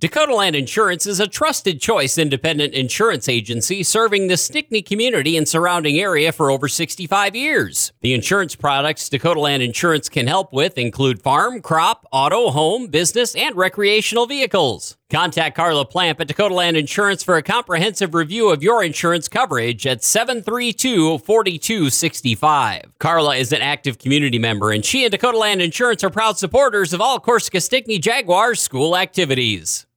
Dakota Land Insurance is a trusted choice independent insurance agency serving the Stickney community and surrounding area for over 65 years. The insurance products Dakota Land Insurance can help with include farm, crop, auto, home, business, and recreational vehicles. Contact Carla Plamp at Dakota Land Insurance for a comprehensive review of your insurance coverage at 732-4265. Carla is an active community member, and she and Dakota Land Insurance are proud supporters of all Corsica Stickney Jaguars school activities.